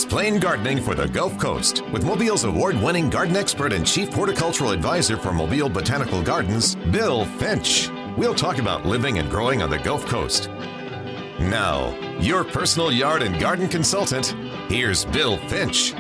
Plain Gardening for the Gulf Coast with Mobile's award-winning garden expert and chief horticultural advisor for Mobile Botanical Gardens, Bill Finch. We'll talk about living and growing on the Gulf Coast. Now, your personal yard and garden consultant, here's Bill Finch.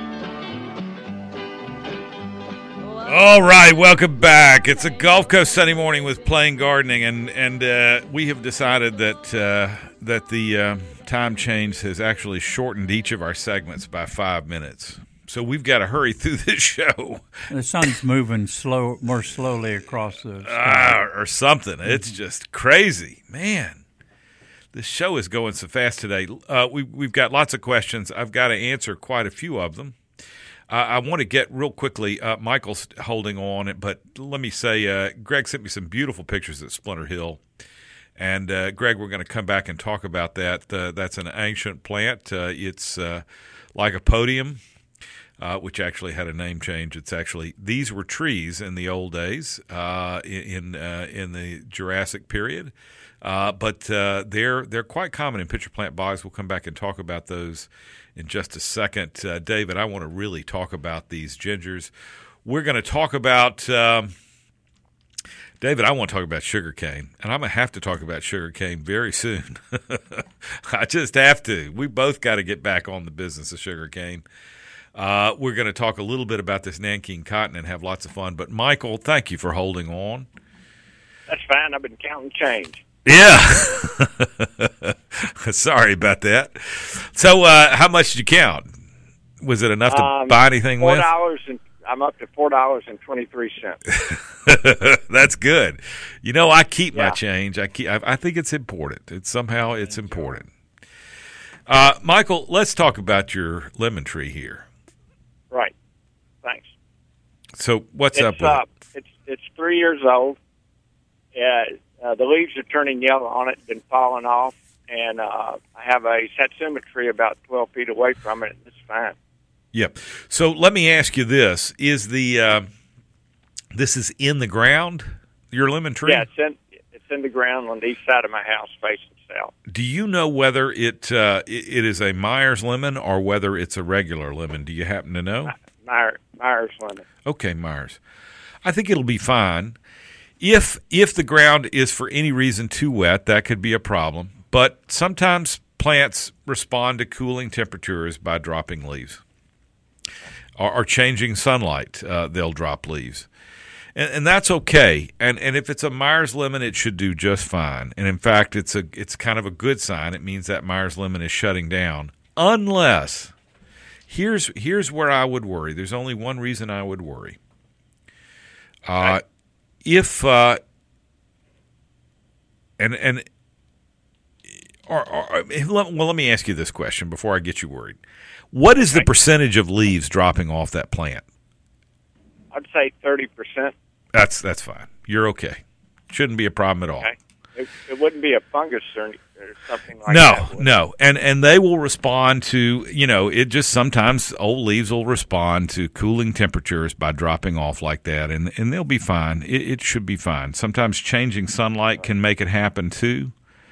All right, welcome back. It's a Gulf Coast Sunday morning with Plain Gardening, and we have decided that the time change has actually shortened each of our segments by 5 minutes. So we've got to hurry through this show. The sun's moving more slowly across the sky. Or something. It's just crazy, man. This show is going so fast today. We've got lots of questions. I've got to answer quite a few of them. I want to get real quickly, Michael's holding on, but let me say, Greg sent me some beautiful pictures at Splinter Hill. And, Greg, we're going to come back and talk about that. That's an ancient plant. It's Lycopodium, which actually had a name change. It's actually, these were trees in the old days, in the Jurassic period. But they're quite common in pitcher plant bogs. We'll come back and talk about those in just a second. David, I want to really talk about these gingers. We're going to talk about David, I want to talk about sugarcane, and I'm going to have to talk about sugarcane very soon. I just have to. We both got to get back on the business of sugarcane. We're going to talk a little bit about this Nanking cotton and have lots of fun. But, Michael, thank you for holding on. That's fine. I've been counting change. Yeah. Sorry about that. So how much did you count? Was it enough to buy anything with? I'm up to $4.23. That's good. You know, I keep my change. I think it's important. It's important. Michael, let's talk about your lemon tree here. Right. Thanks. So what's up with it? It's 3 years old. The leaves are turning yellow on it, been falling off, and I have a satsuma tree about 12 feet away from it. It's fine. Yep. So let me ask you this: is this is in the ground, your lemon tree? Yeah, it's in the ground on the east side of my house, facing south. Do you know whether it is a Myers lemon or whether it's a regular lemon? Do you happen to know? Myers lemon. Okay, Myers. I think it'll be fine. If the ground is for any reason too wet, that could be a problem. But sometimes plants respond to cooling temperatures by dropping leaves. Or changing sunlight, they'll drop leaves. And that's okay. And if it's a Myers lemon, it should do just fine. And in fact, it's kind of a good sign. It means that Myers lemon is shutting down. Unless, here's where I would worry. There's only one reason I would worry. Let me ask you this question before I get you worried. What is the percentage of leaves dropping off that plant? I'd say 30%. That's fine. You're okay. Shouldn't be a problem at all. Okay. It wouldn't be a fungus or something like that. No. And they will respond to, it just sometimes old leaves will respond to cooling temperatures by dropping off like that, and they'll be fine. It should be fine. Sometimes changing sunlight can make it happen too.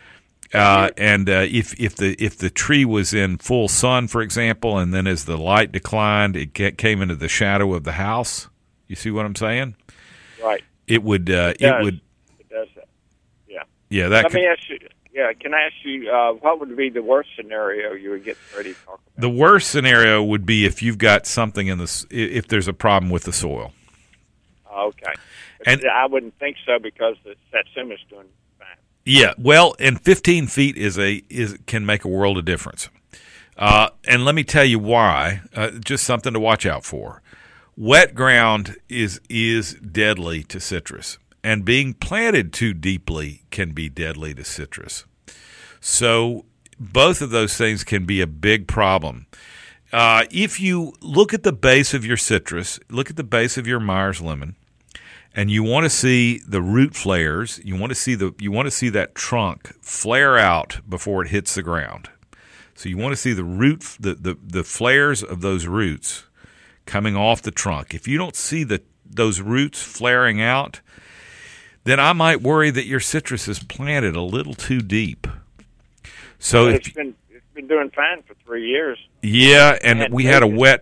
If the tree was in full sun, for example, and then as the light declined, it came into the shadow of the house. You see what I'm saying? Right. It would. It does that. Yeah. Yeah. Let me ask you. Yeah. Can I ask you what would be the worst scenario you would get ready to talk about? The worst scenario would be if you've got something if there's a problem with the soil. Okay. And I wouldn't think so because the satsuma's doing fine. Yeah, well, and 15 feet can make a world of difference. And let me tell you why. Just something to watch out for. Wet ground is deadly to citrus, and being planted too deeply can be deadly to citrus. So both of those things can be a big problem. If you look at the base of your citrus, look at the base of your Myers lemon, and you want to see the root flares, you want to see that trunk flare out before it hits the ground. So you want to see the flares of those roots coming off the trunk. If you don't see those roots flaring out, then I might worry that your citrus is planted a little too deep. So it's been been doing fine for 3 years. Yeah, and we had a wet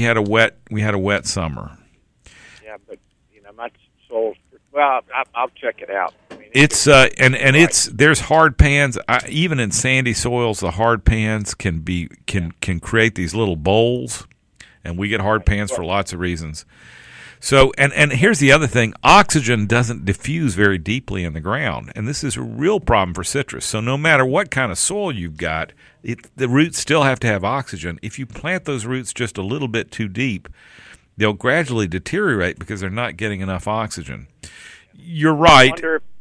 summer. Yeah, but my soil's. Well, I'll check it out. I mean, it's there's hard pans. Even in sandy soils, the hard pans can create these little bowls, and we get hard pans for lots of reasons. So, and here's the other thing: oxygen doesn't diffuse very deeply in the ground, and this is a real problem for citrus. So, no matter what kind of soil you've got, the roots still have to have oxygen. If you plant those roots just a little bit too deep, they'll gradually deteriorate because they're not getting enough oxygen. You're right.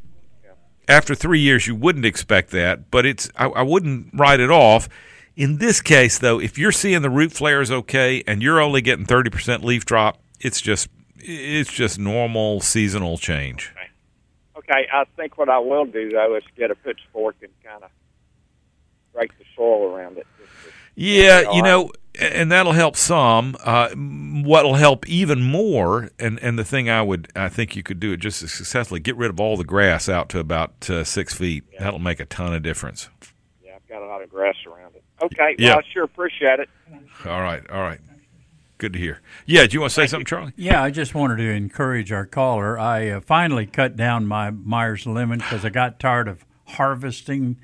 After 3 years, you wouldn't expect that, but I wouldn't write it off. In this case, though, if you're seeing the root flares okay and you're only getting 30% leaf drop, it's just normal seasonal change. Okay, I think what I will do, though, is get a pitchfork and kind of break the soil around it. Yeah, and that'll help some. What'll help even more, and the thing I think you could do it just as successfully, get rid of all the grass out to about 6 feet. Yeah. That'll make a ton of difference. Yeah, I've got a lot of grass around it. Okay, well, I sure appreciate it. All right. Good to hear. Yeah, do you want to say something, Charlie? Yeah, I just wanted to encourage our caller. I finally cut down my Myers lemon because I got tired of harvesting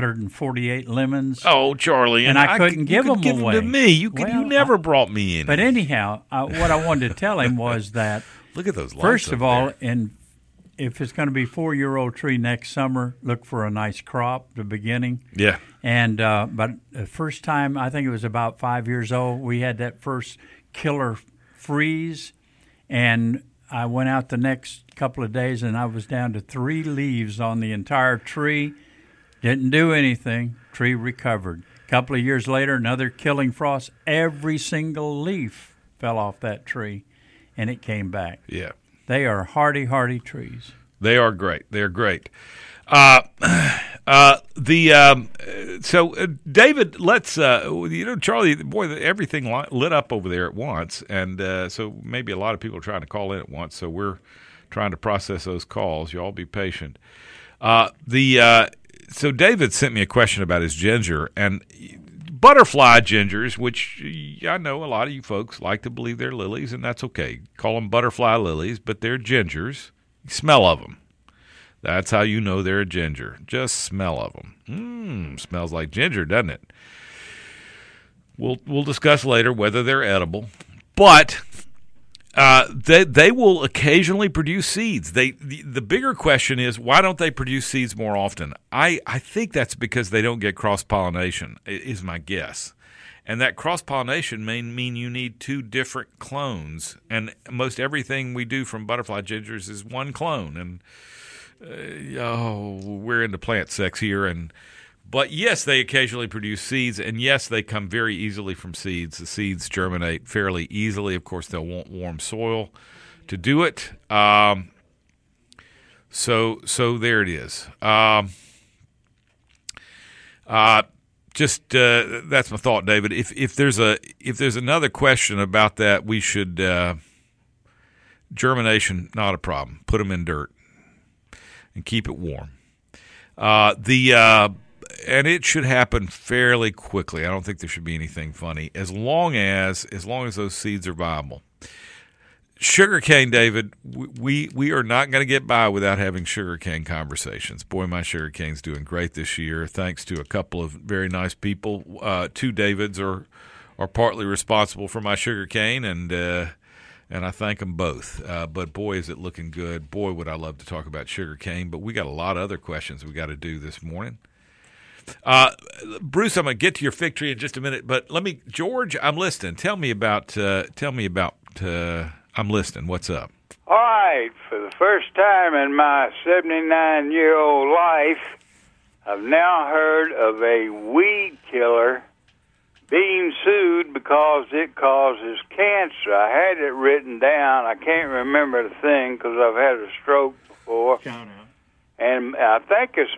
148 lemons. Oh, Charlie, and I couldn't give them away. To me. You never brought me in. But anyhow, what I wanted to tell him was that look at those lights first of all, there. If it's going to be a 4-year-old tree next summer, look for a nice crop at the beginning. Yeah. And but the first time, I think it was about 5 years old, we had that first killer freeze, and I went out the next couple of days, and I was down to 3 leaves on the entire tree. Didn't do anything. Tree recovered. A couple of years later, another killing frost. Every single leaf fell off that tree, and it came back. Yeah. They are hardy trees. They are great. They're great. David, let's Charlie, boy, everything lit up over there at once, and so maybe a lot of people are trying to call in at once. So we're trying to process those calls. You all be patient. So David sent me a question about his ginger and butterfly gingers, which I know a lot of you folks like to believe they're lilies, and that's okay. Call them butterfly lilies, but they're gingers. You smell of them. That's how you know they're a ginger. Just smell of them. Smells like ginger, doesn't it? We'll discuss later whether they're edible, but they will occasionally produce seeds. The bigger question is, why don't they produce seeds more often? I think that's because they don't get cross-pollination, is my guess. And that cross-pollination may mean you need 2 different clones. And most everything we do from butterfly gingers is one clone. And we're into plant sex here. But yes, they occasionally produce seeds, and yes, they come very easily from seeds. The seeds germinate fairly easily. Of course, they'll want warm soil to do it. So there it is. That's my thought, David. If there's another question about that, we should germination, not a problem. Put them in dirt and keep it warm. And it should happen fairly quickly. I don't think there should be anything funny as long as those seeds are viable. Sugarcane, David, we are not going to get by without having sugarcane conversations. Boy, my sugarcane's doing great this year, thanks to a couple of very nice people. 2 Davids are partly responsible for my sugarcane, and I thank them both. But boy, is it looking good. Boy, would I love to talk about sugarcane, but we got a lot of other questions we got to do this morning. Bruce, I'm going to get to your fig tree in just a minute, but George, I'm listening. Tell me about I'm listening. What's up? All right. For the first time in my 79-year-old life, I've now heard of a weed killer being sued because it causes cancer. I had it written down. I can't remember the thing because I've had a stroke before. Shout out. And I think it's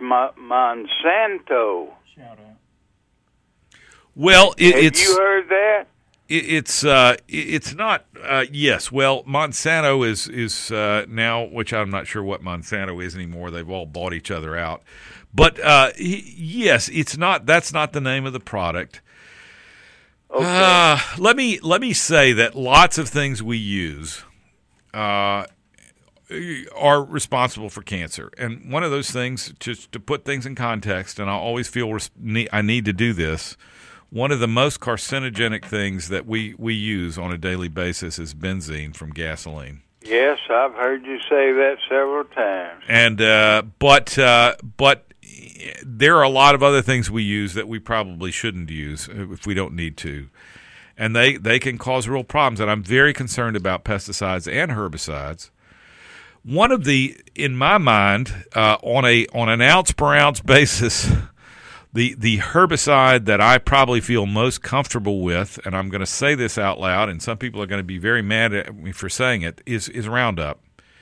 Monsanto. Shout out. Well, Have you heard that? It's not. Yes, well, Monsanto is now, which I'm not sure what Monsanto is anymore. They've all bought each other out. But yes, it's not. That's not the name of the product. Okay. Let me say that lots of things we use are responsible for cancer, and one of those things, just to put things in context, and I always feel I need to do this. One of the most carcinogenic things that we use on a daily basis is benzene from gasoline. Yes, I've heard you say that several times. And but there are a lot of other things we use that we probably shouldn't use if we don't need to, and they can cause real problems. And I'm very concerned about pesticides and herbicides. One of the, in my mind, on an ounce per ounce basis, the herbicide that I probably feel most comfortable with, and I'm going to say this out loud, and some people are going to be very mad at me for saying it, is Roundup.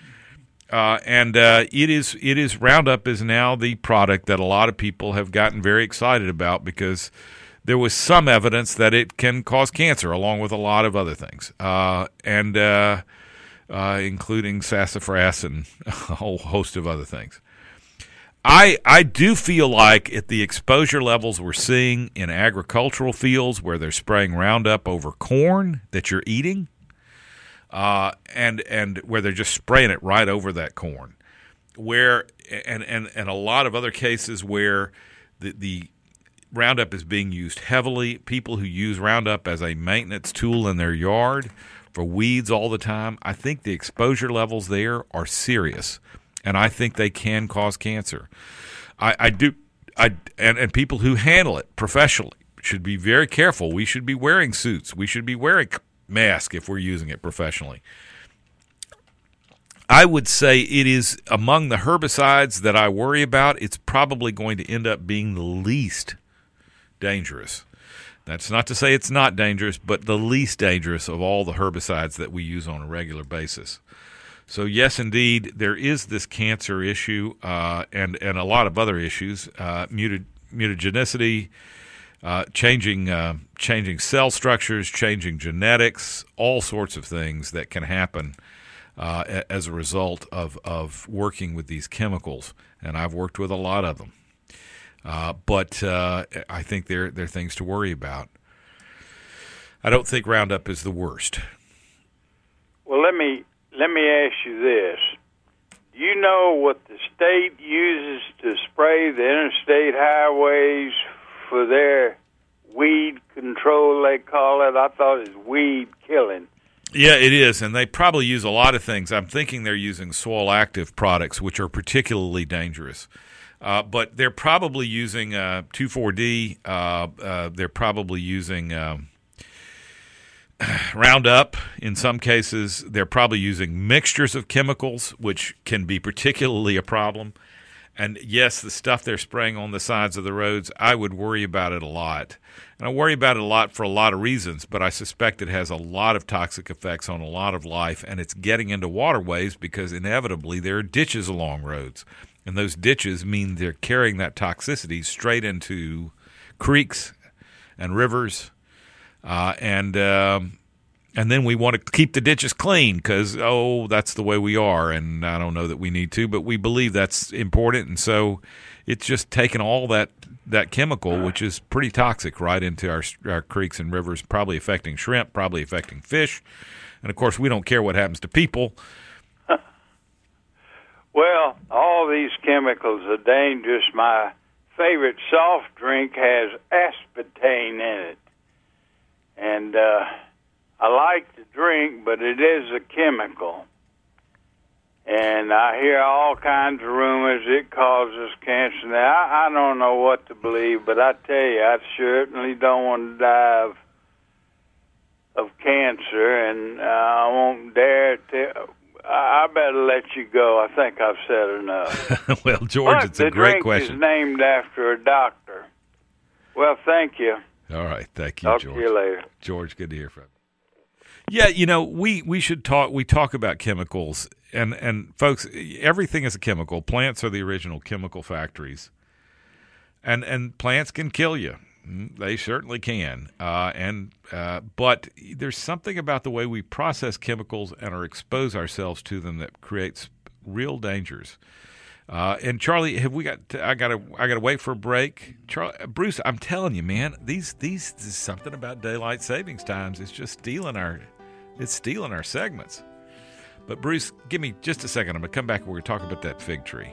It is Roundup is now the product that a lot of people have gotten very excited about because there was some evidence that it can cause cancer along with a lot of other things, including sassafras and a whole host of other things. I do feel like at the exposure levels we're seeing in agricultural fields where they're spraying Roundup over corn that you're eating, and where they're just spraying it right over that corn, where and a lot of other cases where the Roundup is being used heavily, people who use Roundup as a maintenance tool in their yard for weeds all the time, I think the exposure levels there are serious. And I think they can cause cancer. And people who handle it professionally should be very careful. We should be wearing suits. We should be wearing masks if we're using it professionally. I would say it is among the herbicides that I worry about, it's probably going to end up being the least dangerous. That's not to say it's not dangerous, but the least dangerous of all the herbicides that we use on a regular basis. So yes, indeed, there is this cancer issue and a lot of other issues, mutagenicity, changing cell structures, changing genetics, all sorts of things that can happen as a result of working with these chemicals. And I've worked with a lot of them. But I think they're things to worry about. I don't think Roundup is the worst. Well, let me ask you this. Do you know what the state uses to spray the interstate highways for their weed control, they call it? I thought it was weed killing. Yeah, it is, and they probably use a lot of things. I'm thinking they're using soil active products, which are particularly dangerous. But they're probably using 2,4-D. They're probably using Roundup. In some cases, they're probably using mixtures of chemicals, which can be particularly a problem. And yes, the stuff they're spraying on the sides of the roads, I would worry about it a lot. And I worry about it a lot for a lot of reasons, but I suspect it has a lot of toxic effects on a lot of life, and it's getting into waterways because inevitably there are ditches along roads. And those ditches mean they're carrying that toxicity straight into creeks and rivers, and then we want to keep the ditches clean because, that's the way we are, and I don't know that we need to, but we believe that's important, and so it's just taking all that chemical, which is pretty toxic, right into our creeks and rivers, probably affecting shrimp, probably affecting fish, and of course we don't care what happens to people. Well, all these chemicals are dangerous. My favorite soft drink has aspartame in it. And I like to drink, but it is a chemical. And I hear all kinds of rumors it causes cancer. Now, I don't know what to believe, but I tell you, I certainly don't want to die of cancer, and I won't dare to. I better let you go. I think I've said enough. Well, George, it's a great question. The drink is named after a doctor. Well, thank you. All right. Thank you, Talk George. to you later. George, good to hear from you. Yeah, we should talk. We talk about chemicals, and folks, everything is a chemical. Plants are the original chemical factories, and plants can kill you. They certainly can. But there's something about the way we process chemicals and or expose ourselves to them that creates real dangers. And Charlie, have we got? I gotta wait for a break. Bruce, I'm telling you, man, these something about daylight savings times. It's just stealing our segments. But Bruce, give me just a second. I'm gonna come back and we're gonna talk about that fig tree.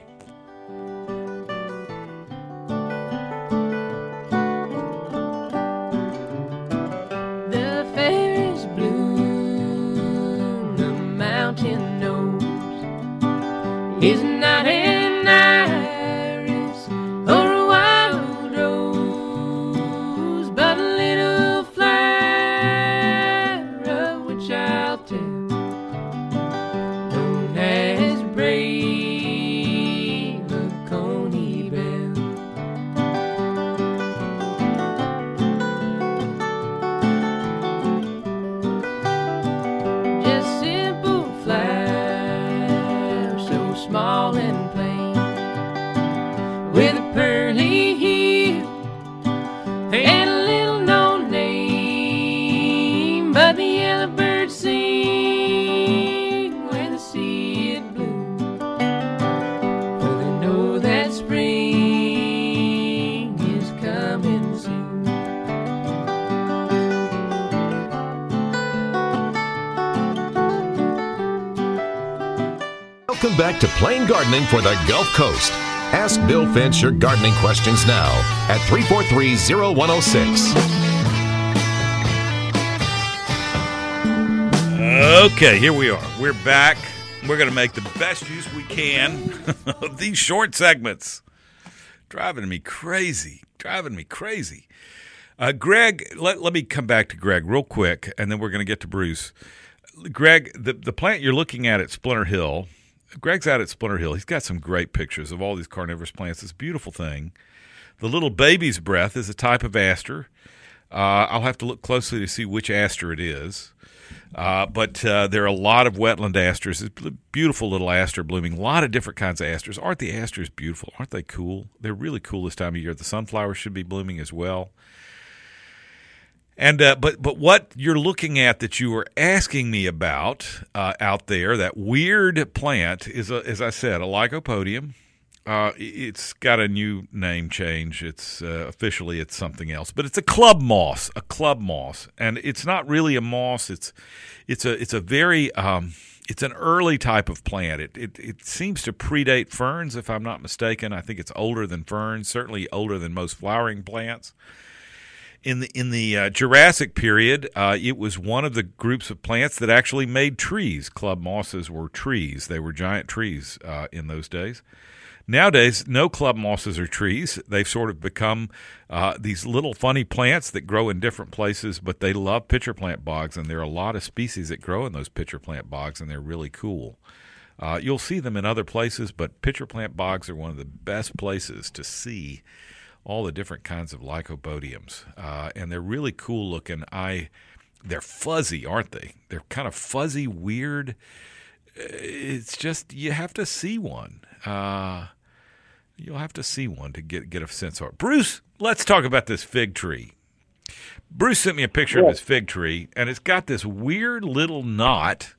The fairies bloom, the mountain knows. Is not an iris or a wild rose, but a little flower of which I'll tell, known as brave Coney Bell. Just simple flowers, so small and plain, with a pearly heel and a little known name. But the yellow birds sing when they see it bloom, for they know that spring is coming soon. Welcome back to Plain Gardening for the Gulf Coast. Ask Bill Finch your gardening questions now at 343-0106. Okay, here we are. We're back. We're going to make the best use we can of these short segments. Driving me crazy. Greg, let me come back to Greg real quick, and then we're going to get to Bruce. Greg, the plant you're looking at Splinter Hill, Greg's out at Splinter Hill. He's got some great pictures of all these carnivorous plants. It's a beautiful thing. The little baby's breath is a type of aster. I'll have to look closely to see which aster it is. But there are a lot of wetland asters. It's a beautiful little aster blooming. A lot of different kinds of asters. Aren't the asters beautiful? Aren't they cool? They're really cool this time of year. The sunflowers should be blooming as well. And but what you're looking at that you were asking me about out there, that weird plant, is, as I said, a lycopodium. It's got a new name change. It's officially it's something else, but it's a club moss. And it's not really a moss. It's a very it's an early type of plant. It seems to predate ferns, if I'm not mistaken. I think it's older than ferns, certainly older than most flowering plants. In the Jurassic period, it was one of the groups of plants that actually made trees. Club mosses were trees. They were giant trees in those days. Nowadays, no club mosses are trees. They've sort of become these little funny plants that grow in different places, but they love pitcher plant bogs, and there are a lot of species that grow in those pitcher plant bogs, and they're really cool. You'll see them in other places, but pitcher plant bogs are one of the best places to see all the different kinds of lycopodiums, and they're really cool looking. They're fuzzy, aren't they? They're kind of fuzzy, weird. It's just you have to see one. You'll have to see one to get a sense of it. Bruce, let's talk about this fig tree. Bruce sent me a picture of his fig tree, and it's got this weird little knot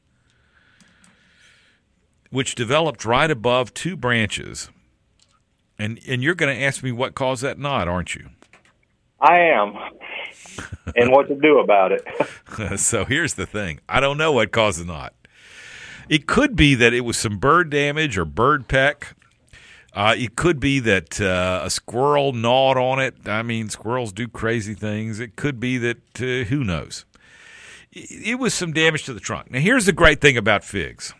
which developed right above two branches. And you're going to ask me what caused that knot, aren't you? I am. And what to do about it. So here's the thing. I don't know what caused the knot. It could be that it was some bird damage or bird peck. It could be that a squirrel gnawed on it. I mean, squirrels do crazy things. It could be that, who knows. It was some damage to the trunk. Now, here's the great thing about figs.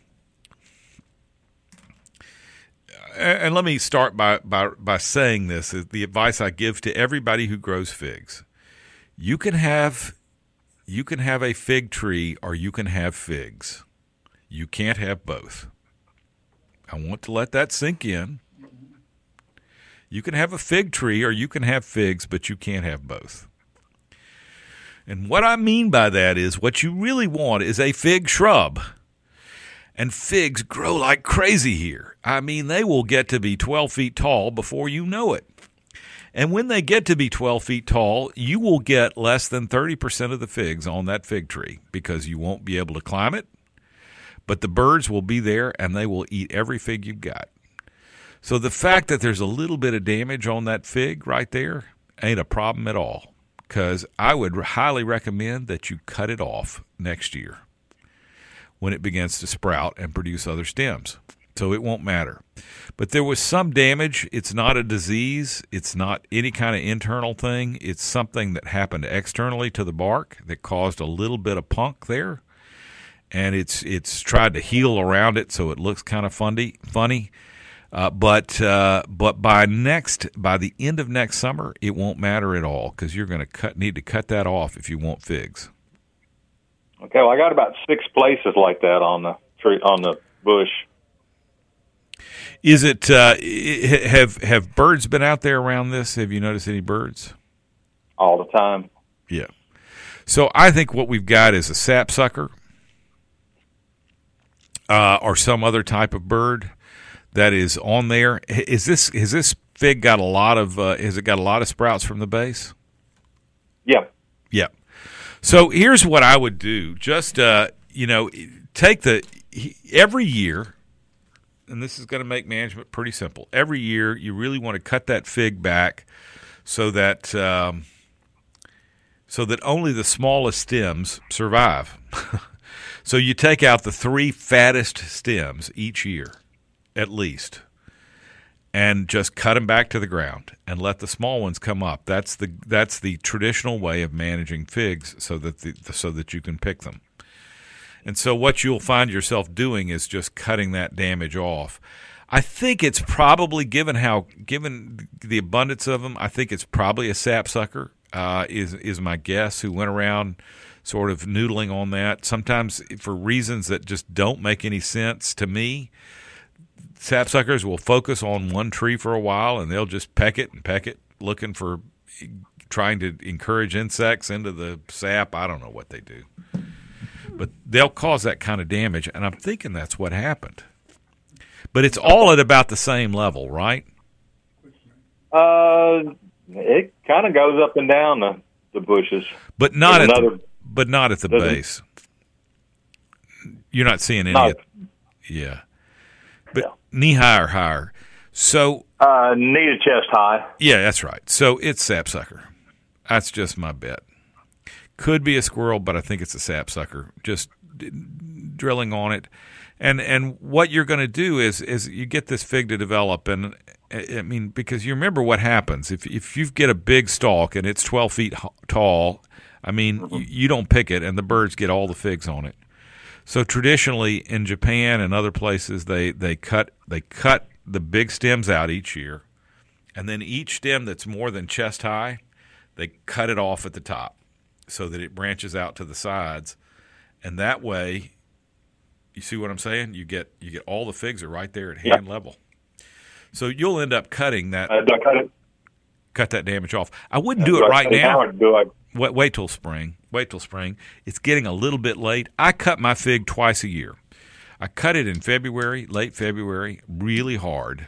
And let me start by saying this, is the advice I give to everybody who grows figs. You can have a fig tree or you can have figs. You can't have both. I want to let that sink in. You can have a fig tree or you can have figs, but you can't have both. And what I mean by that is what you really want is a fig shrub. And figs grow like crazy here. I mean, they will get to be 12 feet tall before you know it. And when they get to be 12 feet tall, you will get less than 30% of the figs on that fig tree because you won't be able to climb it. But the birds will be there, and they will eat every fig you've got. So the fact that there's a little bit of damage on that fig right there ain't a problem at all, because I would highly recommend that you cut it off next year when it begins to sprout and produce other stems. So it won't matter. But there was some damage. It's not a disease. It's not any kind of internal thing. It's something that happened externally to the bark that caused a little bit of punk there. And it's tried to heal around it so it looks kind of funny. But by the end of next summer, it won't matter at all because you're going to need to cut that off if you want figs. Okay, well, I got about 6 places like that on the tree, on the bush. Is it have birds been out there around this? Have you noticed any birds? All the time. Yeah. So I think what we've got is a sapsucker or some other type of bird that is on there. Has this fig got a lot of has it got a lot of sprouts from the base? Yeah. Yeah. So here's what I would do. Just take every year, and this is going to make management pretty simple. Every year, you really want to cut that fig back so that only the smallest stems survive. So you take out the 3 fattest stems each year, at least, and just cut them back to the ground and let the small ones come up. That's the traditional way of managing figs, so that you can pick them. And so what you'll find yourself doing is just cutting that damage off. I think it's probably, given the abundance of them, I think it's probably a sapsucker, is my guess, who went around sort of noodling on that. Sometimes for reasons that just don't make any sense to me, sapsuckers will focus on one tree for a while, and they'll just peck it, looking for, trying to encourage insects into the sap. I don't know what they do. But they'll cause that kind of damage, and I'm thinking that's what happened. But it's all at about the same level, right? It kind of goes up and down the bushes. But not at the base. You're not seeing any. Yeah. But knee high or higher. So knee to chest high. Yeah, that's right. So it's sapsucker. That's just my bet. Could be a squirrel, but I think it's a sapsucker. Just drilling on it, and what you're going to do is you get this fig to develop, and I mean, because you remember what happens if you get a big stalk and it's 12 feet tall. I mean, you don't pick it, and the birds get all the figs on it. So traditionally in Japan and other places, they cut the big stems out each year, and then each stem that's more than chest high, they cut it off at the top so that it branches out to the sides, and that way, you see what I'm saying? You get all the figs are right there at hand level. So you'll end up cutting that. Cut that damage off. I wouldn't do it right now. Wait till spring. It's getting a little bit late. I cut my fig twice a year. I cut it in February, late February, really hard.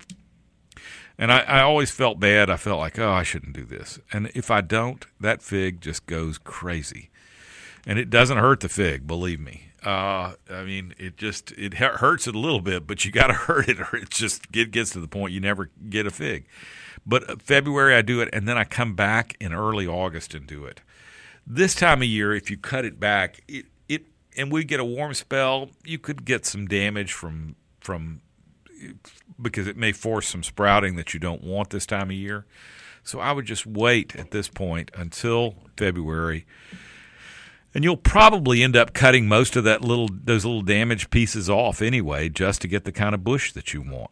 And I always felt bad. I felt like, I shouldn't do this. And if I don't, that fig just goes crazy. And it doesn't hurt the fig, believe me. I mean, it hurts it a little bit, but you got to hurt it, or it gets to the point you never get a fig. But February I do it, and then I come back in early August and do it. This time of year, if you cut it back, and we get a warm spell, you could get some damage from because it may force some sprouting that you don't want this time of year. So I would just wait at this point until February. And you'll probably end up cutting most of those little damaged pieces off anyway, just to get the kind of bush that you want.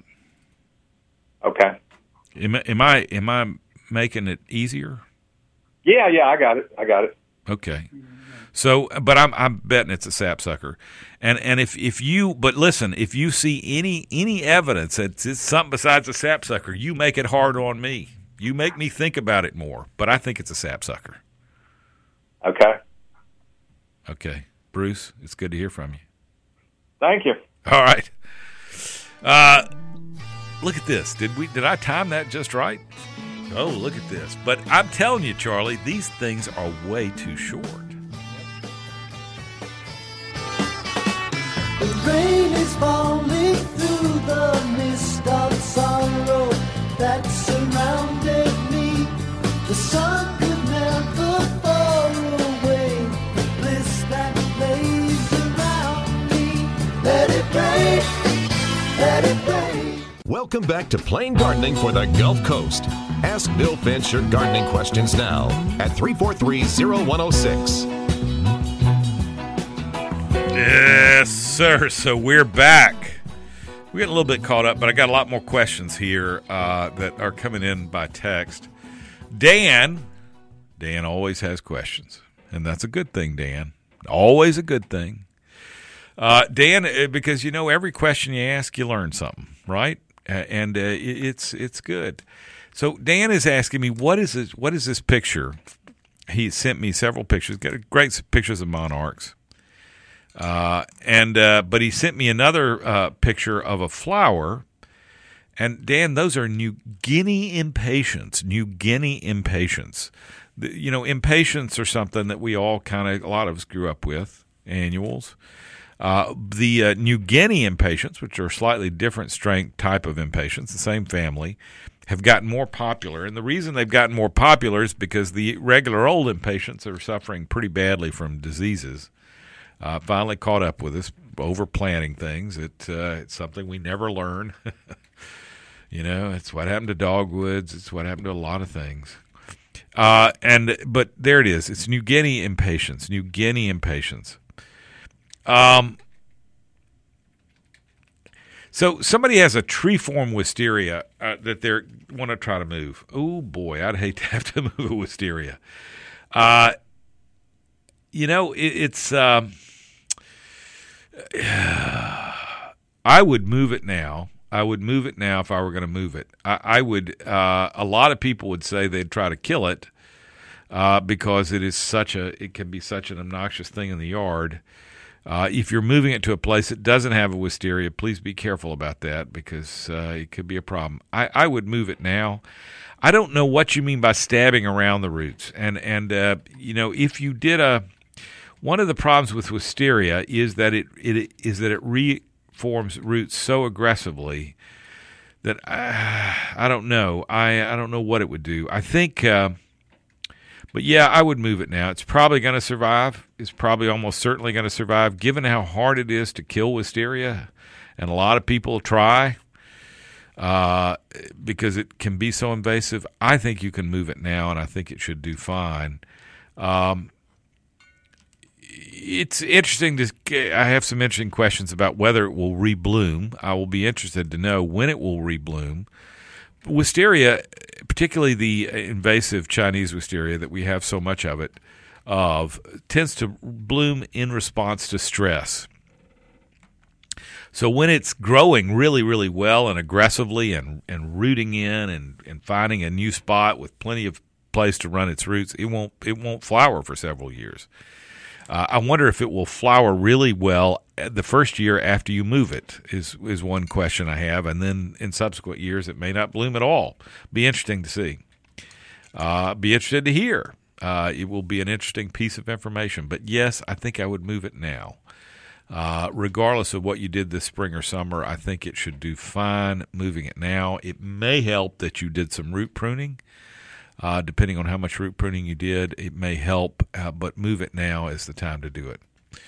Okay. Am I making it easier? Yeah, I got it. Okay. So, but I'm betting it's a sapsucker, and if you see any evidence that it's something besides a sapsucker, you make it hard on me. You make me think about it more. But I think it's a sapsucker. Okay, Bruce, it's good to hear from you. Thank you. All right. Look at this. Did I time that just right? Oh, look at this. But I'm telling you, Charlie, these things are way too short. The rain is falling through the mist of sorrow that surrounded me. The sun could never fall away. The bliss that lays around me. Let it rain, let it rain. Welcome back to Plain Gardening for the Gulf Coast. Ask Bill Finch your gardening questions now at 343-0106. Yes, sir. So we're back. We're getting a little bit caught up, but I got a lot more questions here that are coming in by text. Dan always has questions, and that's a good thing, Dan. Always a good thing. Dan, because every question you ask, you learn something, right? And it's good. So Dan is asking me, what is this picture? He sent me several pictures. Got great pictures of monarchs. But he sent me another picture of a flower. And Dan, those are New Guinea impatiens. New Guinea impatiens. Impatiens are something that we all a lot of us grew up with, annuals. The New Guinea impatiens, which are slightly different strength type of impatiens, the same family, have gotten more popular. And the reason they've gotten more popular is because the regular old impatiens are suffering pretty badly from diseases. Finally caught up with us, overplanting things. It's something we never learn. It's what happened to dogwoods. It's what happened to a lot of things. But there it is. It's New Guinea impatiens. New Guinea impatiens. So somebody has a tree-form wisteria that they want to try to move. Oh boy, I'd hate to have to move a wisteria. It's. I would move it now. I would move it now if I were going to move it. I would. A lot of people would say they'd try to kill it because it can be such an obnoxious thing in the yard. If you're moving it to a place that doesn't have a wisteria, please be careful about that because it could be a problem. I would move it now. I don't know what you mean by stabbing around the roots, and if you did one of the problems with wisteria is that it reforms roots so aggressively that I don't know. I don't know what it would do. I think. But yeah, I would move it now. It's probably going to survive. It's probably almost certainly going to survive, given how hard it is to kill wisteria. And a lot of people try because it can be so invasive. I think you can move it now, and I think it should do fine. It's interesting. I have some interesting questions about whether it will rebloom. I will be interested to know when it will rebloom. Wisteria, particularly the invasive Chinese wisteria that we have so much of, tends to bloom in response to stress. So when it's growing really, really well and aggressively and rooting in and finding a new spot with plenty of place to run its roots, it won't flower for several years. I wonder if it will flower really well the first year after you move it is one question I have, and then in subsequent years it may not bloom at all. Be interesting to see. Be interested to hear. It will be an interesting piece of information. But yes, I think I would move it now. Regardless of what you did this spring or summer, I think it should do fine moving it now. It may help that you did some root pruning. Depending on how much root pruning you did, it may help, but move it now is the time to do it.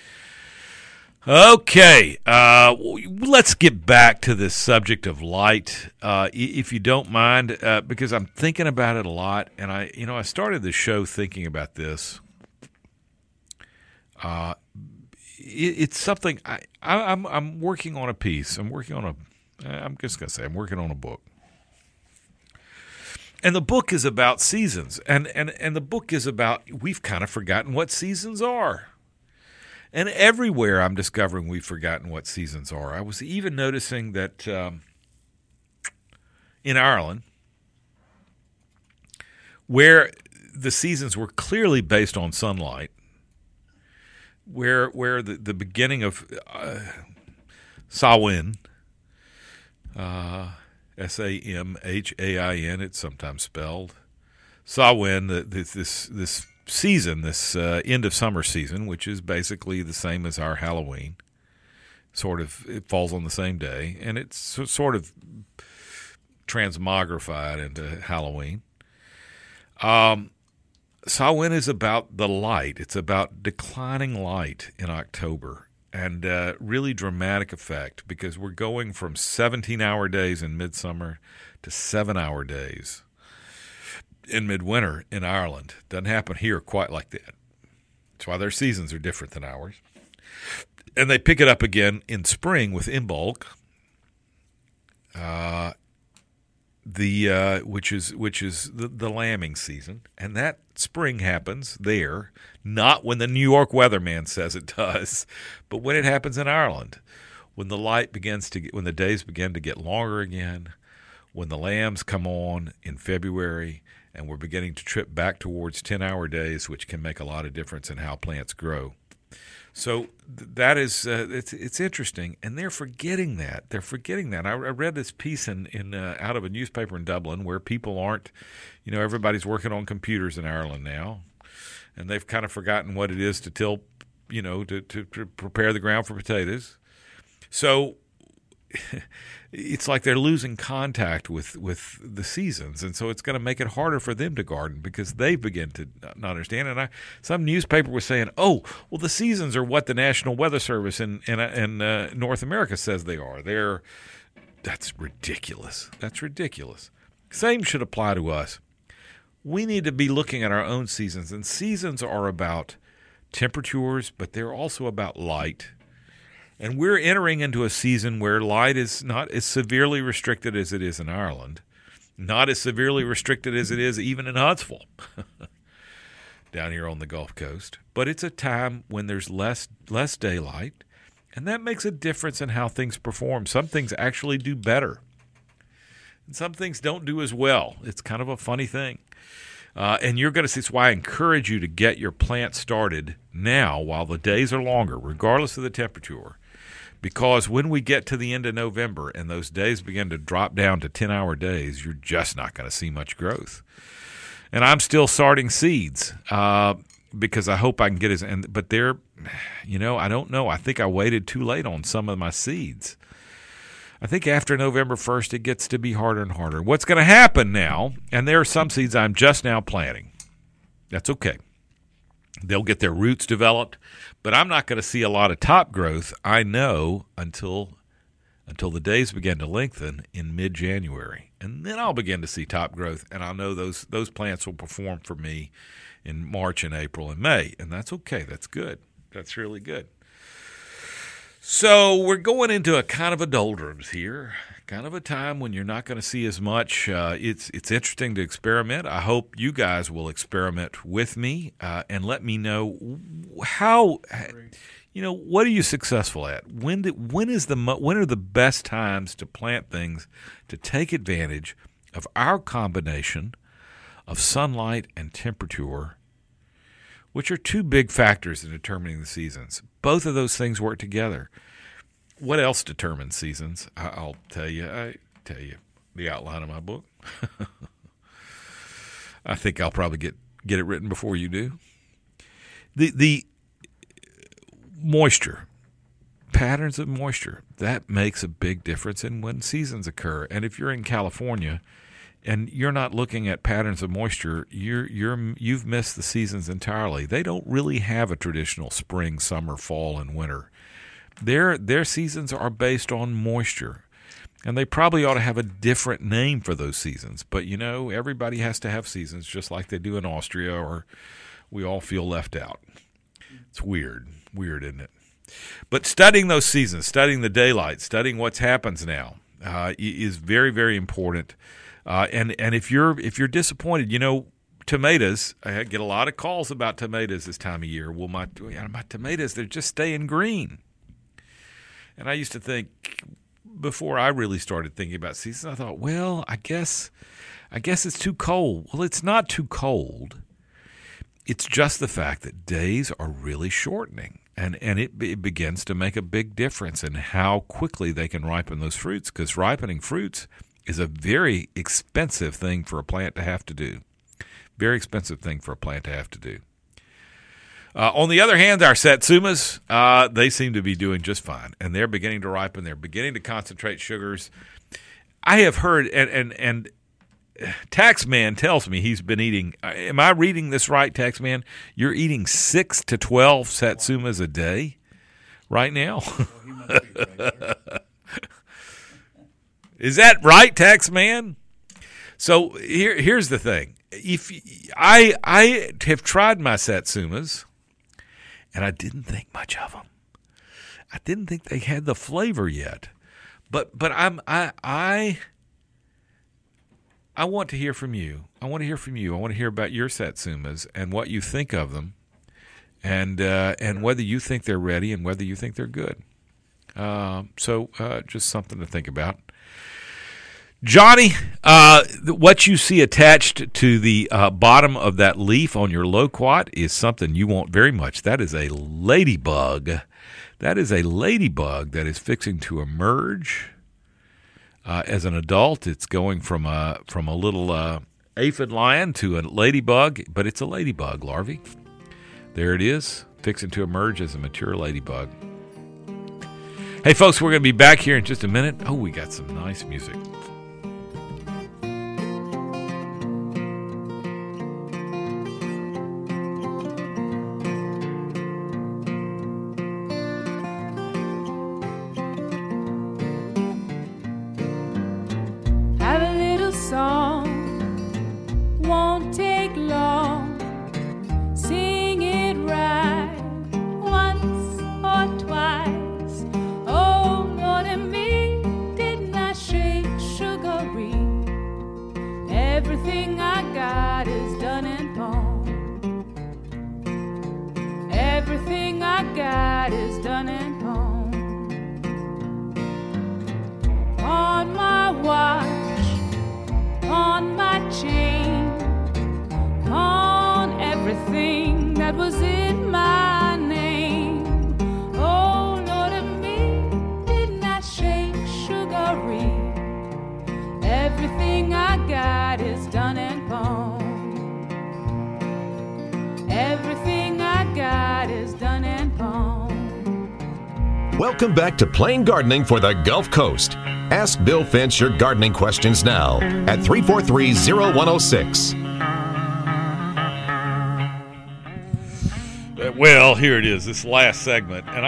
Okay, let's get back to this subject of light, if you don't mind, because I'm thinking about it a lot, and I started the show thinking about this. It's something I'm working on a piece. I'm working on a book. And the book is about seasons, and the book is about, we've kind of forgotten what seasons are. And everywhere I'm discovering we've forgotten what seasons are. I was even noticing that in Ireland, where the seasons were clearly based on sunlight, where the beginning of Samhain Samhain, it's sometimes spelled. Samhain, this season, this end of summer season, which is basically the same as our Halloween. Sort of, it falls on the same day, and it's sort of transmogrified into Halloween. Samhain is about the light. It's about declining light in October, and really dramatic effect because we're going from 17-hour days in midsummer to 7-hour days in midwinter in Ireland. Doesn't happen here quite like that. That's why their seasons are different than ours. And they pick it up again in spring with Imbolc, which is the lambing season, and that spring happens there, not when the New York weatherman says it does, but when it happens in Ireland, when when the days begin to get longer again, when the lambs come on in February, and we're beginning to trip back towards 10-hour days, which can make a lot of difference in how plants grow. So that is it's interesting, and they're forgetting that. They're forgetting that. I read this piece in out of a newspaper in Dublin where people aren't, everybody's working on computers in Ireland now, and they've kind of forgotten what it is to till, to prepare the ground for potatoes. So it's like they're losing contact with the seasons, and so it's going to make it harder for them to garden because they begin to not understand. And some newspaper was saying, "Oh, well, the seasons are what the National Weather Service in North America says they are." That's ridiculous. That's ridiculous. Same should apply to us. We need to be looking at our own seasons, and seasons are about temperatures, but they're also about light. And we're entering into a season where light is not as severely restricted as it is in Ireland, not as severely restricted as it is even in Huntsville, down here on the Gulf Coast. But it's a time when there's less daylight, and that makes a difference in how things perform. Some things actually do better, and some things don't do as well. It's kind of a funny thing. And you're going to see, that's why I encourage you to get your plant started now while the days are longer, regardless of the temperature. Because when we get to the end of November and those days begin to drop down to 10-hour days, you're just not going to see much growth. And I'm still starting seeds because I hope I can get but they're, I don't know. I think I waited too late on some of my seeds. I think after November 1st, it gets to be harder and harder. What's going to happen now, and there are some seeds I'm just now planting. That's okay. They'll get their roots developed, but I'm not going to see a lot of top growth, I know, until the days begin to lengthen in mid-January. And then I'll begin to see top growth, and I'll know those plants will perform for me in March and April and May. And that's okay. That's good. That's really good. So we're going into a kind of a doldrums here, kind of a time when you're not going to see as much. It's interesting to experiment. I hope you guys will experiment with me and let me know how, what are you successful at? When are the best times to plant things to take advantage of our combination of sunlight and temperature, which are two big factors in determining the seasons. Both of those things work together. What else determines seasons? I'll tell you. I tell you the outline of my book. I think I'll probably get it written before you do. The moisture, patterns of moisture, that makes a big difference in when seasons occur. And if you're in California and you're not looking at patterns of moisture, you've missed the seasons entirely. They don't really have a traditional spring, summer, fall, and winter. Their seasons are based on moisture, and they probably ought to have a different name for those seasons. But everybody has to have seasons, just like they do in Austria, or we all feel left out. It's weird, isn't it? But studying those seasons, studying the daylight, studying what happens now is very, very important. And if you're disappointed, tomatoes, I get a lot of calls about tomatoes this time of year. Well, my tomatoes, they're just staying green. And I used to think, before I really started thinking about seasons, I thought, well, I guess it's too cold. Well, it's not too cold. It's just the fact that days are really shortening. And it begins to make a big difference in how quickly they can ripen those fruits, because ripening fruits is a very expensive thing for a plant to have to do. Very expensive thing for a plant to have to do. On the other hand, our Satsumas, they seem to be doing just fine, and they're beginning to ripen. They're beginning to concentrate sugars. I have heard, and Taxman tells me he's been eating. Am I reading this right, Taxman? You're eating 6 to 12 Satsumas a day right now. Is that right, Taxman? So here's the thing: if I have tried my Satsumas, and I didn't think much of them. I didn't think they had the flavor yet, but I want to hear from you. I want to hear from you. I want to hear about your Satsumas and what you think of them, and whether you think they're ready and whether you think they're good. So just something to think about. Johnny, what you see attached to the bottom of that leaf on your loquat is something you want very much. That is a ladybug. That is a ladybug that is fixing to emerge. As an adult, it's going from a little aphid lion to a ladybug, but it's a ladybug larvae. There it is, fixing to emerge as a mature ladybug. Hey, folks, we're going to be back here in just a minute. Oh, we got some nice music. Have a little song, won't take long. Sing it right once or twice. Oh, Lord and me, didn't I shake sugary? Everything I got is done and gone. Everything I got is done and gone. On my watch, on my chain, on everything that was in my name. Oh, Lord of me, didn't I shake sugary? Everything I got is done and gone. Everything I got is done and gone. Welcome back to Plain Gardening for the Gulf Coast. Ask Bill Finch your gardening questions now at 343-0106. Well, here it is, this last segment, and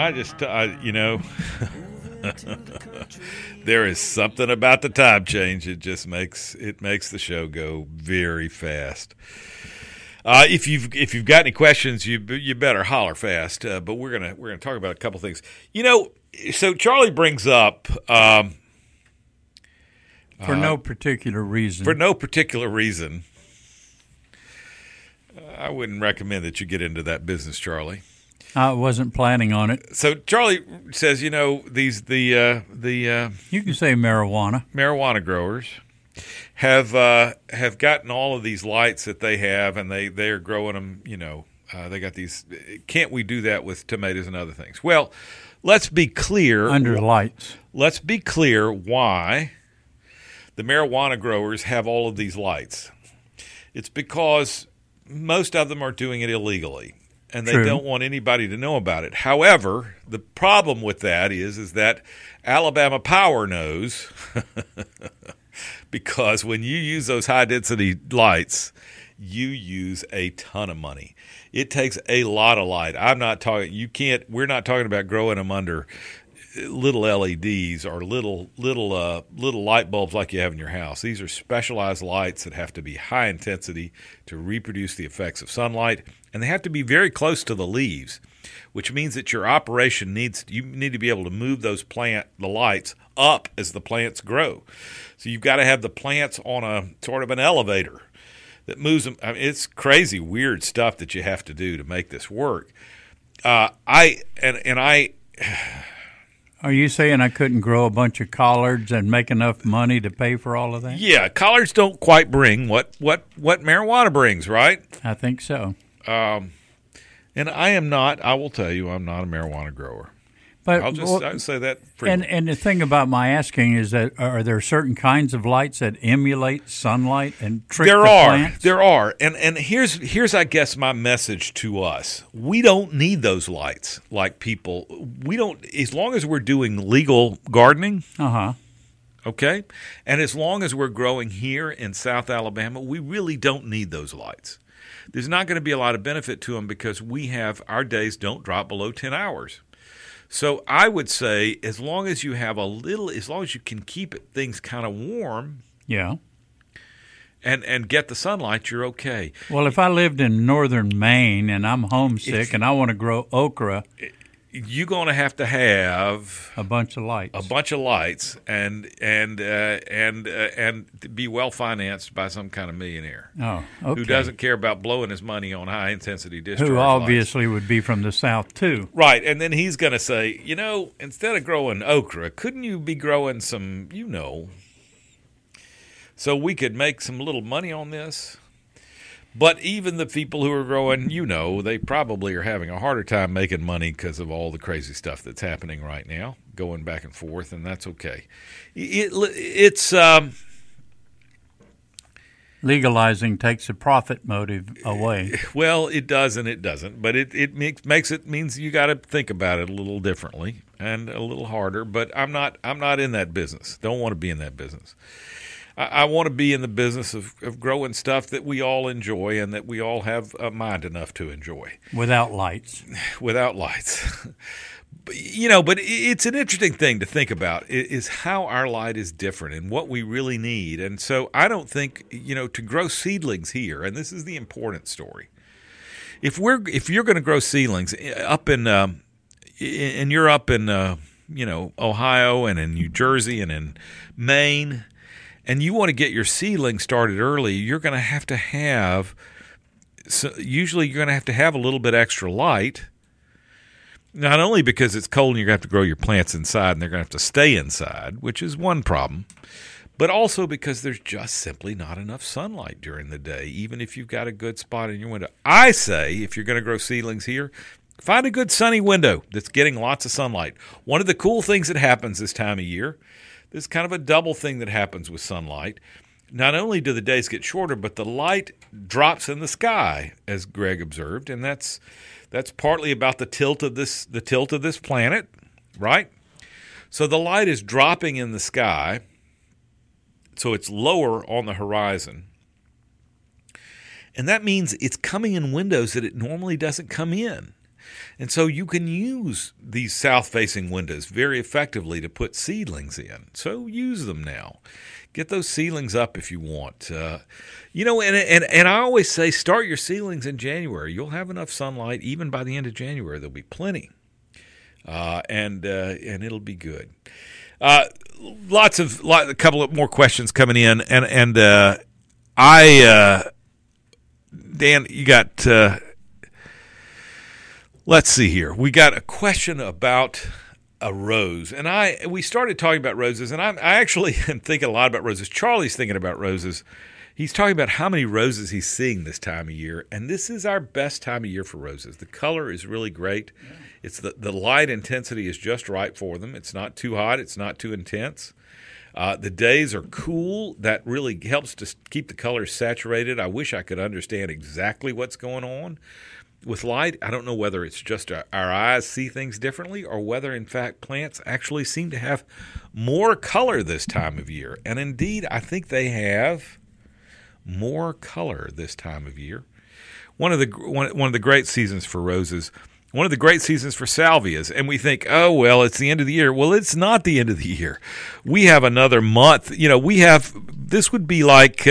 there is something about the time change. It just makes the show go very fast. If you've got any questions, you better holler fast. But we're gonna talk about a couple things. So Charlie brings up For no particular reason. For no particular reason. I wouldn't recommend that you get into that business, Charlie. I wasn't planning on it. So Charlie says, you can say marijuana growers have gotten all of these lights that they have, and they're growing them. They got these. Can't we do that with tomatoes and other things? Well, let's be clear. Under lights. Let's be clear why the marijuana growers have all of these lights. It's because most of them are doing it illegally, and they don't want anybody to know about it. However, the problem with that is that Alabama Power knows because when you use those high-density lights, you use a ton of money. It takes a lot of light. We're not talking about growing them under little LEDs or little light bulbs like you have in your house. These are specialized lights that have to be high intensity to reproduce the effects of sunlight, and they have to be very close to the leaves, which means that your operation you need to be able to move the lights up as the plants grow. So you've got to have the plants on a sort of an elevator that moves them. I mean, it's crazy, weird stuff that you have to do to make this work. Are you saying I couldn't grow a bunch of collards and make enough money to pay for all of that? Yeah, collards don't quite bring what marijuana brings, right? I think so. And I will tell you, I'm not a marijuana grower. But I'd say that. Freely. And the thing about my asking is that are there certain kinds of lights that emulate sunlight and trick the plants? There are, and here's I guess my message to us: we don't need those lights like people. We don't, as long as we're doing legal gardening. Okay, and as long as we're growing here in South Alabama, we really don't need those lights. There's not going to be a lot of benefit to them because our days don't drop below 10 hours. So I would say as long as you can keep things kind of warm, and get the sunlight, you're okay. Well, if I lived in northern Maine and I'm homesick and I want to grow okra, you're going to have a bunch of lights, and be well financed by some kind of millionaire. Oh, okay. Who doesn't care about blowing his money on high intensity discharge Who obviously lights. Would be from the South too. Right, and then he's going to say, instead of growing okra, couldn't you be growing some, so we could make some little money on this? But even the people who are growing, they probably are having a harder time making money because of all the crazy stuff that's happening right now, going back and forth, and that's okay. It's legalizing takes the profit motive away. Well, it does and it doesn't, but it means you got to think about it a little differently and a little harder. But I'm not in that business. Don't want to be in that business. I want to be in the business of growing stuff that we all enjoy and that we all have a mind enough to enjoy. Without lights. Without lights. But it's an interesting thing to think about is how our light is different and what we really need. And so I don't think, to grow seedlings here, and this is the important story. If you're going to grow seedlings up in you're up in Ohio and in New Jersey and in Maine, and you want to get your seedlings started early, you're going to have to have a little bit extra light, not only because it's cold and you're going to have to grow your plants inside and they're going to have to stay inside, which is one problem, but also because there's just simply not enough sunlight during the day, even if you've got a good spot in your window. I say if you're going to grow seedlings here, find a good sunny window that's getting lots of sunlight. One of the cool things that happens this time of year, there's kind of a double thing that happens with sunlight. Not only do the days get shorter, but the light drops in the sky, as Greg observed, and that's partly about the tilt of this planet, right? So the light is dropping in the sky, so it's lower on the horizon. And that means it's coming in windows that it normally doesn't come in. And so you can use these south-facing windows very effectively to put seedlings in. So use them now. Get those seedlings up if you want. And I always say start your seedlings in January. You'll have enough sunlight even by the end of January. There'll be plenty, and it'll be good. A couple of more questions coming in, and Dan, you got. Let's see here. We got a question about a rose, and we started talking about roses, and I actually am thinking a lot about roses. Charlie's thinking about roses. He's talking about how many roses he's seeing this time of year, and this is our best time of year for roses. The color is really great. Yeah. It's the light intensity is just right for them. It's not too hot. It's not too intense. The days are cool. That really helps to keep the colors saturated. I wish I could understand exactly what's going on with light. I don't know whether it's just our eyes see things differently or whether, in fact, plants actually seem to have more color this time of year. And indeed, I think they have more color this time of year. One of the great seasons for roses, one of the great seasons for salvias, and we think, oh, well, it's the end of the year. Well, it's not the end of the year. We have another month. This would be like...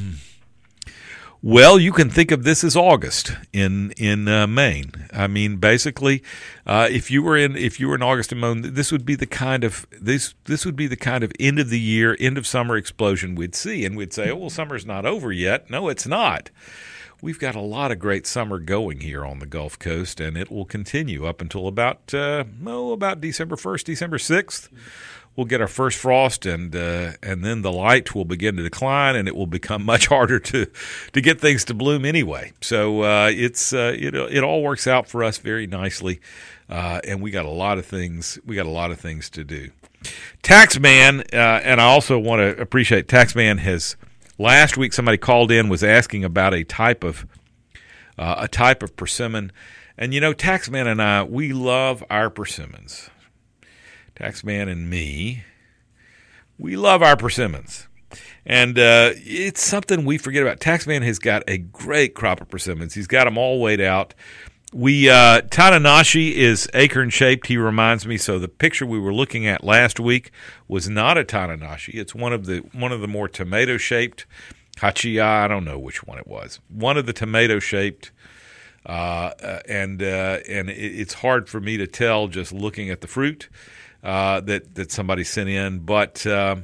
Well, you can think of this as August in Maine. I mean, basically, if you were in August in Maine, this would be the kind of end of the year, end of summer explosion we'd see, and we'd say, oh, well, summer's not over yet. No, it's not. We've got a lot of great summer going here on the Gulf Coast, and it will continue up until about December 1st, December 6th. we'll get our first frost, and then the light will begin to decline, and it will become much harder to get things to bloom anyway. So it all works out for us very nicely, and we got a lot of things. We got a lot of things to do. Taxman, and I also want to appreciate Taxman has. Last week, somebody called in, was asking about a type of persimmon, and Taxman and I, we love our persimmons. Taxman and me, we love our persimmons, and it's something we forget about. Taxman has got a great crop of persimmons. He's got them all weighed out. Tananashi is acorn shaped. He reminds me. So the picture we were looking at last week was not a Tananashi. It's one of the more tomato shaped Hachiya. I don't know which one it was. One of the tomato shaped, and it's hard for me to tell just looking at the fruit that somebody sent in, but.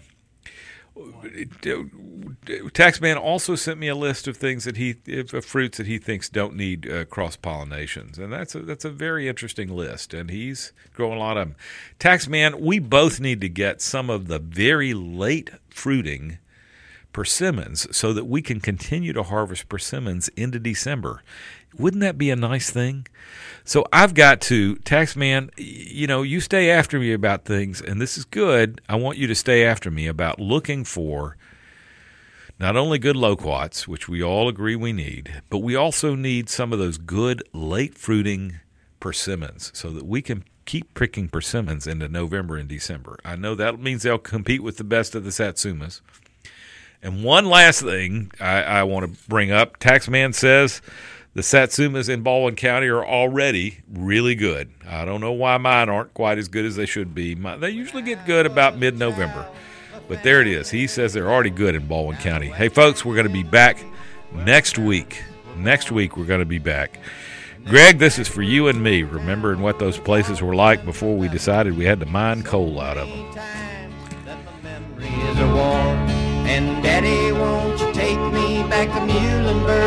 Taxman also sent me a list of things of fruits that he thinks don't need cross pollinations, and that's a very interesting list. And he's growing a lot of them. Taxman, we both need to get some of the very late fruiting persimmons so that we can continue to harvest persimmons into December. Wouldn't that be a nice thing? So I've got to, Taxman, you stay after me about things, and this is good. I want you to stay after me about looking for not only good loquats, which we all agree we need, but we also need some of those good late fruiting persimmons so that we can keep picking persimmons into November and December. I know that means they'll compete with the best of the Satsumas. And one last thing I want to bring up. Taxman says the Satsumas in Baldwin County are already really good. I don't know why mine aren't quite as good as they should be. They usually get good about mid-November. But there it is. He says they're already good in Baldwin County. Hey, folks, we're going to be back next week. Next week we're going to be back. Greg, this is for you and me, remembering what those places were like before we decided we had to mine coal out of them. And Daddy, won't you take me back to Muhlenberg?